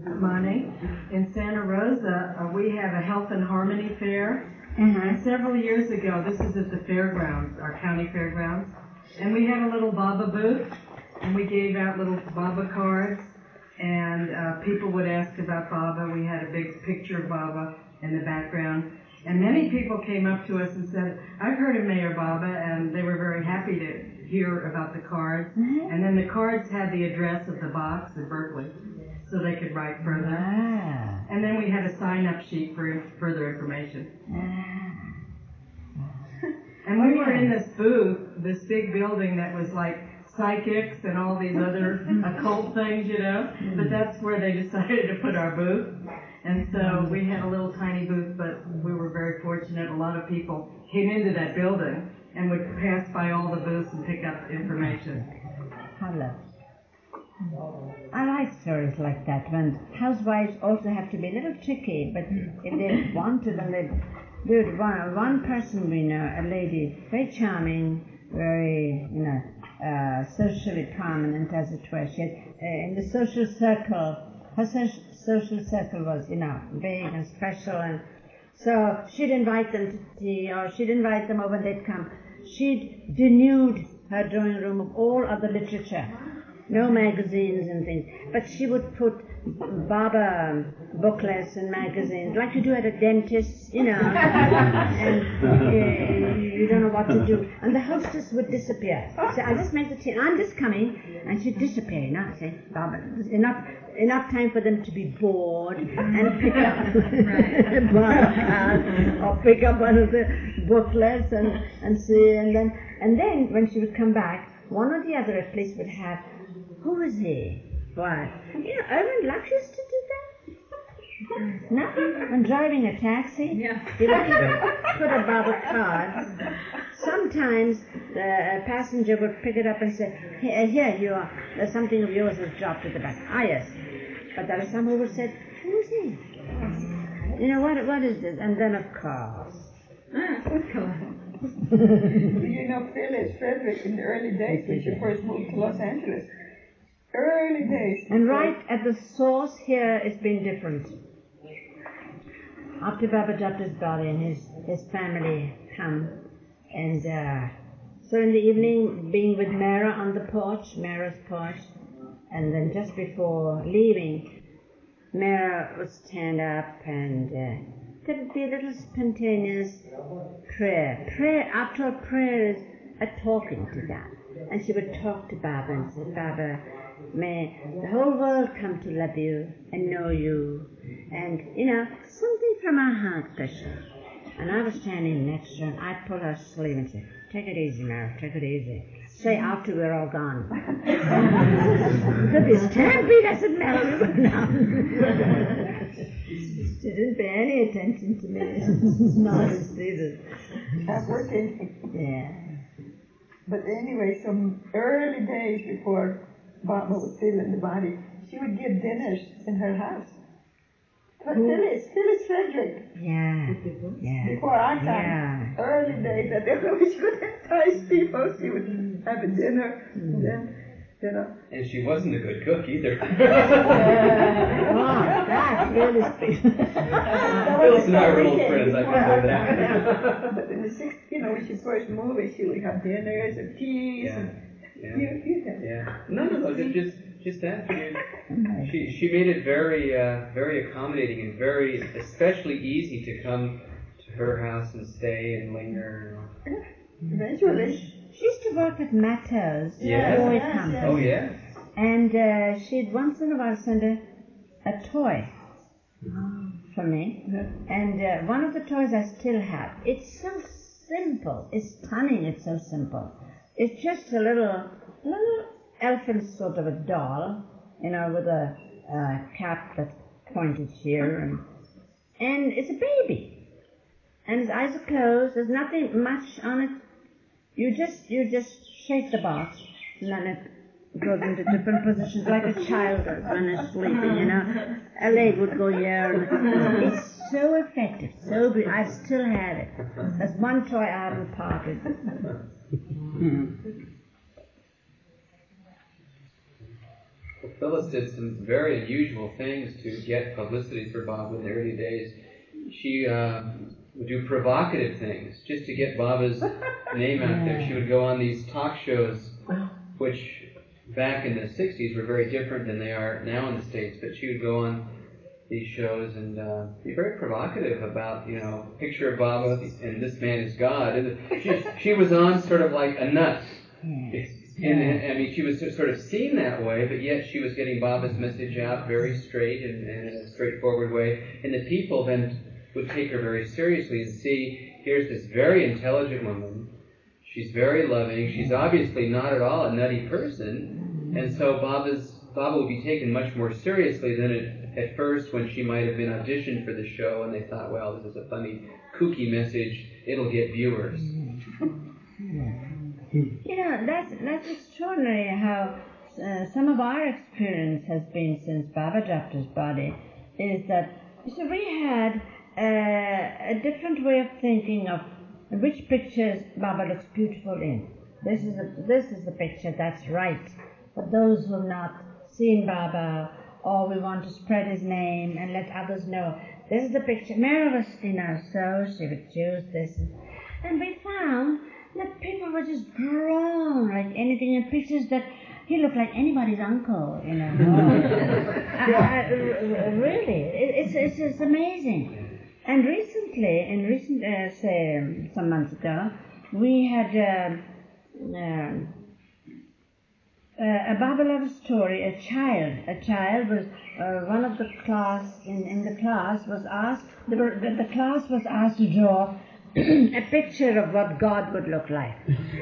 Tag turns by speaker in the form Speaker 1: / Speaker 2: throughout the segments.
Speaker 1: Money. In Santa Rosa, we have a Health and Harmony Fair. And several years ago, this is at the fairgrounds, our county fairgrounds, and we had a little Baba booth, and we gave out little Baba cards, and people would ask about Baba. We had a big picture of Baba in the background. And many people came up to us and said, I've heard of Mayor Baba, and they were very happy to hear about the cards. And then the cards had the address of the box in Berkeley, so they could write further. And then we had a sign-up sheet for further information. And we were in this booth, this big building that was like psychics and all these other occult things, you know. But that's where they decided to put our booth. And so we had a little tiny booth, but we were very fortunate. A lot of people came into that building and would pass by all the booths and pick up information.
Speaker 2: Hello. I like stories like that, when housewives also have to be a little tricky, but if they want to, then they do it. One person we know, a lady, very charming, very, socially prominent, as it were. She had, in the social circle, her social circle was, big and special, and so she'd invite them to tea, or she'd invite them over and they'd come. She'd denude her drawing room of all other literature. No magazines and things, but she would put Baba booklets and magazines, like you do at a dentist, and you don't know what to do. And the hostess would disappear. So I just make the tea, and I'm just coming, and she'd disappear, say, Baba, enough time for them to be bored and pick up Baba card, or pick up one of the booklets and see, and then when she would come back, one or the other at least would have, who is he? Why? Irwin Lux used to do that. Nothing? When driving a taxi, he would put a Baba card. Sometimes the passenger would pick it up and say, here you are. There's something of yours was dropped at the back. Ah, yes. But there are some who would say, who is he? What is this? And then, of course.
Speaker 3: Phyllis Frederick in the early days when she first moved to Los Angeles. Early days.
Speaker 2: And right at the source here, it's been different. After Baba dropped his body and his family come, and so in the evening, being with Mara on the porch, Mara's porch, and then just before leaving, Mara would stand up and there would be a little spontaneous prayer. After a prayer is a talking to God. And she would talk to Baba and say, Baba, may the whole world come to love you and know you. And, something from our heart, Krishna. And I was standing next to her, and I'd pull her sleeve and say, take it easy, Mara, take it easy. Say after we're all gone. Could be stampede, I said, Mara, no. She didn't pay any attention to me. Not either.
Speaker 3: Working.
Speaker 2: Yeah.
Speaker 3: But anyway, some early days before Baba was still in the body, she would give dinners in her house. Phyllis Frederick.
Speaker 2: Yeah.
Speaker 3: Before our time, early days, that she would entice people. She would have a dinner, and then,
Speaker 4: And she wasn't a good cook either.
Speaker 2: That's really sweet.
Speaker 4: Phyllis and I were old friends, I can say that.
Speaker 3: But in the 60s, when she first moved, she would have dinners and teas.
Speaker 4: No, just that. She made it very, very accommodating and very, especially easy to come to her house and stay and linger.
Speaker 3: Eventually.
Speaker 2: She used to work at Mattel's.
Speaker 4: Yeah. Oh, yeah.
Speaker 2: And she'd once in a while send a toy for me. And one of the toys I still have. It's so simple. It's stunning. It's so simple. It's just a little elephant sort of a doll, with a cap that's pointed here. And it's a baby. And his eyes are closed. There's nothing much on it. You just shake the box, and then it goes into different positions, like a child does when they're sleeping, A leg would go here, and it's so effective, so good. I still have it. That's one toy I haven't parted.
Speaker 4: Phyllis did some very unusual things to get publicity for Baba in the early days. She would do provocative things just to get Baba's name out there. She would go on these talk shows, which back in the 60s were very different than they are now in the States, but she would go on these shows and be very provocative about, picture of Baba and this man is God. And she was on sort of like a nut. And she was sort of seen that way, but yet she was getting Baba's message out very straight and in a straightforward way. And the people then would take her very seriously and see, here's this very intelligent woman. She's very loving. She's obviously not at all a nutty person. And so Baba would be taken much more seriously than at first when she might have been auditioned for the show and they thought, well, this is a funny, kooky message. It'll get viewers.
Speaker 2: That's extraordinary how some of our experience has been since Baba dropped his body is that we had a different way of thinking of which pictures Baba looks beautiful in. This is the picture that's right. For those who have not seen Baba, or we want to spread his name and let others know, this is the picture. Mary was, so she would choose this. And we found that people were just drawn like anything in pictures that he looked like anybody's uncle, Really, it's amazing. And recently, some months ago, we had a Baba love story. A child was one of the class in the class was asked. The class was asked to draw a picture of what God would look like.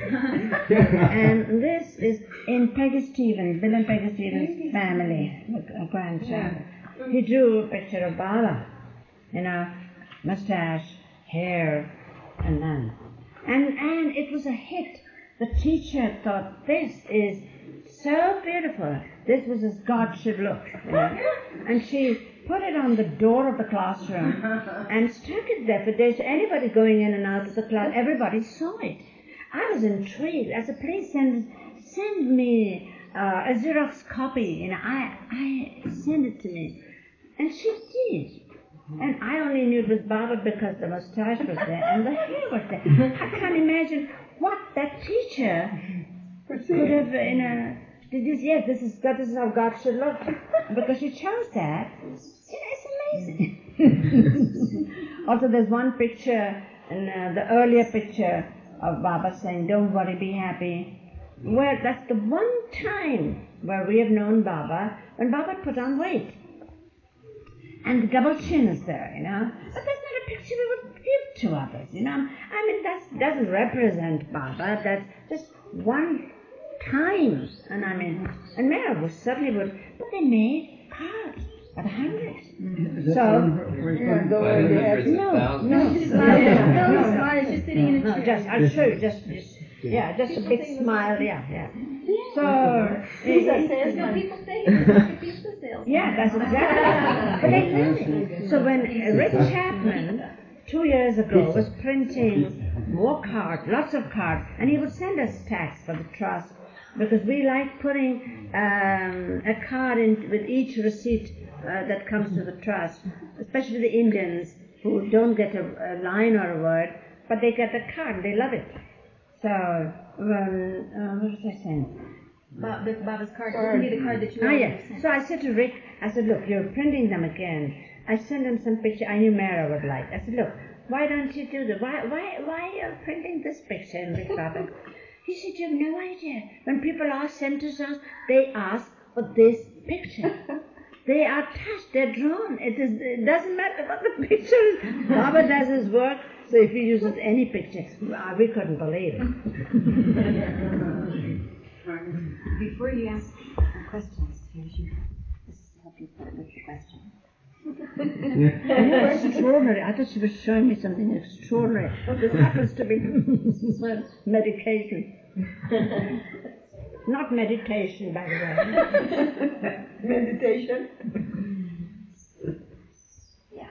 Speaker 2: And this is in Peggy Stevens, Bill and Peggy Stevens' family, a grandchild. He drew a picture of Baba, mustache, hair, and then. And it was a hit. The teacher thought, this is so beautiful. This was as God should look. And she put it on the door of the classroom and stuck it there for days. So anybody going in and out of the class, everybody saw it. I was intrigued. I said, please send me a Xerox copy. I send it to me. And she did. And I only knew it was Baba because the mustache was there and the hair was there. I can't imagine what that teacher could have, this is how God should look. Because she chose that. It's amazing. Also, there's one picture, the earlier picture of Baba saying, don't worry, be happy. Well, that's the one time where we have known Baba, when Baba put on weight. And the double chin is there, But that's not a picture we would give to others, that doesn't represent Baba. That's just one time. And Mary certainly would, but they made cards by the hundreds. So, no.
Speaker 5: She's smiling. She's sitting in a chair.
Speaker 2: I'll show you, just a big smile, yeah. So,
Speaker 5: people say it's like a pizza sales.
Speaker 2: Yeah, that's exactly. But they know it. So when Rick Chapman 2 years ago was printing more cards, lots of cards, and he would send us tax for the trust because we like putting a card in with each receipt that comes to the trust, especially the Indians who don't get a line or a word, but they get the card, they love it. So, what was I saying?
Speaker 5: Baba's card. It would be the card that you already sent.
Speaker 2: So I said to Rick, look, you're printing them again. I sent him some picture I knew Mara would like. I said, look, why don't you do that? Why are you printing this picture in Rick Baba? He said, you have no idea. When people ask centers us, they ask for this picture. They are touched, they're drawn. It doesn't matter what the picture is. Baba does his work, so if he uses any picture, we couldn't believe it.
Speaker 6: Before you ask questions, here's your help you put with the question.
Speaker 2: Extraordinary. I thought she was showing me something extraordinary. This happens to be medication. Not meditation, by the way.
Speaker 3: Meditation?
Speaker 6: Yeah.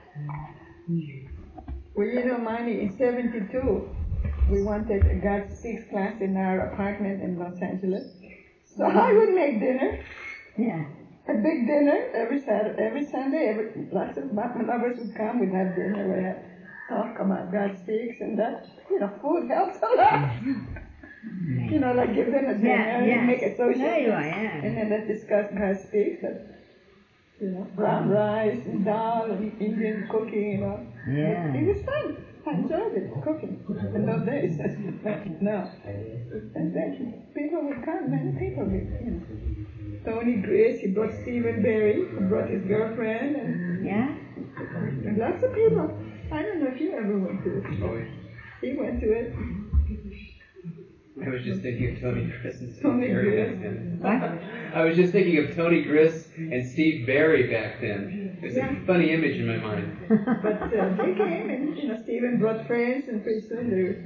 Speaker 3: Well, Mani, in 72, we wanted a God Speaks class in our apartment in Los Angeles. So I would make dinner.
Speaker 2: Yeah.
Speaker 3: a big dinner every Saturday, every Sunday. Lots of lovers would come. We'd have dinner. We'd have talk about God speaks, and that, food helps a lot. Like give them a dinner and make a social. And then let's discuss God speaks. Brown rice and dal and Indian cooking, Yeah. It was fun. I enjoyed it, cooking in those days. No. And then people would come, many people would, Tony Grace, he brought Stephen Barry, who brought his girlfriend, and lots of people. I don't know if you ever went to it.
Speaker 4: Oh, yeah.
Speaker 3: He went to it.
Speaker 4: I was just thinking of Tony Griss and Steve Barry back then. I was just thinking of Tony Griss and Steve Barry back then. There's a funny image in my mind.
Speaker 3: But they came, and Stephen brought friends, and pretty soon they.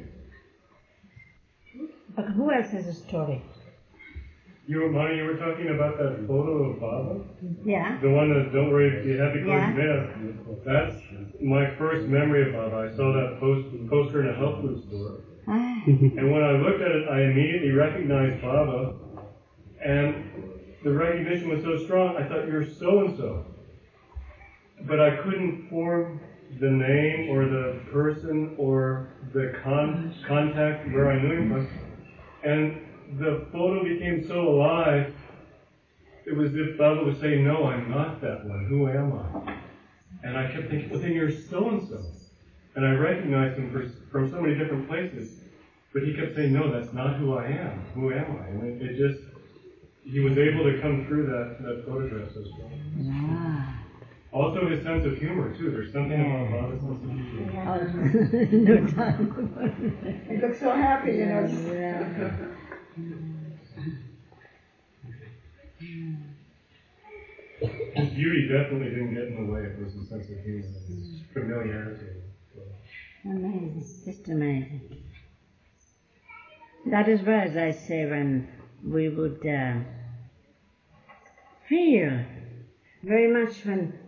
Speaker 2: But who else has a story?
Speaker 7: Moni, you were talking about that photo of Baba?
Speaker 2: Yeah.
Speaker 7: The one that Don't Worry, Be Happy, Close Your That's my first memory of Baba. I saw that poster in a health food store. And when I looked at it, I immediately recognized Baba. And the recognition was so strong, I thought, you're so-and-so. But I couldn't form the name or the person or the contact where I knew him from. And the photo became so alive, it was as if Baba was saying, no, I'm not that one. Who am I? And I kept thinking, well, then you're so-and-so. And I recognized him from so many different places. But he kept saying, no, that's not who I am. Who am I? And it just, he was able to come through that photograph so strong.
Speaker 2: Wow.
Speaker 7: Also his sense of humor, too. There's something about Baba's sense of humor.
Speaker 2: No time.
Speaker 3: He looked so happy,
Speaker 7: His beauty definitely didn't get in the way. It was his sense of humor, his familiarity.
Speaker 2: Amazing, just amazing. That is why, as I say, when we would feel very much when